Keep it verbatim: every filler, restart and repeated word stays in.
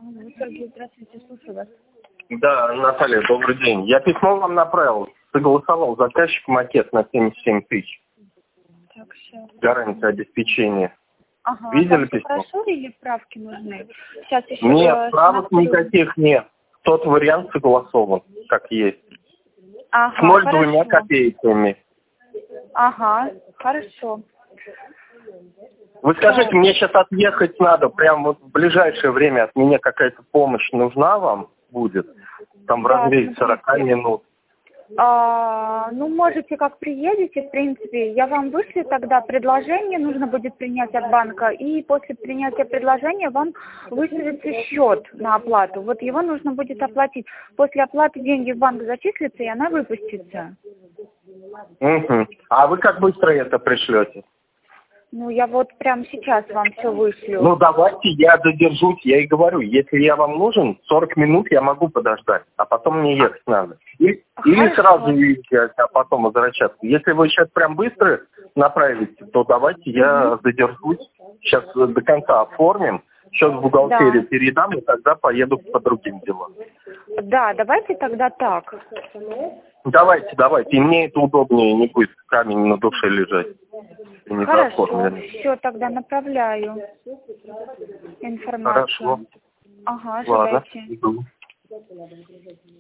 Сергей, здравствуйте, слушаю вас. Да, Наталья, добрый день. Я письмо вам направил. Согласовал заказчик макет на семьдесят семь тысяч. Так, сейчас. Гарантия обеспечения. Ага, Видели там письмо? хорошо или правки нужны? Сейчас еще Нет, э, правок смотрю. никаких нет. Тот вариант согласован, как есть. С Ага, ноль двумя хорошо. копейками. Ага, хорошо. Вы скажите, мне сейчас отъехать надо, прям вот в ближайшее время от меня какая-то помощь нужна вам будет? Там в Да, размере сорока смотрите. минут. А, ну, можете, как приедете, в принципе, я вам вышлю тогда предложение, нужно будет принять от банка, и после принятия предложения вам выставится счет на оплату. Вот его нужно будет оплатить. После оплаты деньги в банк зачислятся, и она выпустится. Угу. А вы как быстро это пришлете? Ну, я вот прямо сейчас вам все вышлю. Ну, давайте я задержусь, я и говорю, если я вам нужен, сорок минут я могу подождать, а потом мне ехать надо. И, или сразу уезжать, а потом возвращаться. Если вы сейчас прям быстро направите, то давайте я Угу. задержусь, сейчас до конца оформим, сейчас в бухгалтерию Да. передам, и тогда поеду по другим делам. Да, давайте тогда так. Давайте, давайте, и мне это удобнее, не будет камень на душе лежать. И не Хорошо, заоформлено. все, тогда направляю информацию. Хорошо. Ага, Ладно, ожидайте. иду.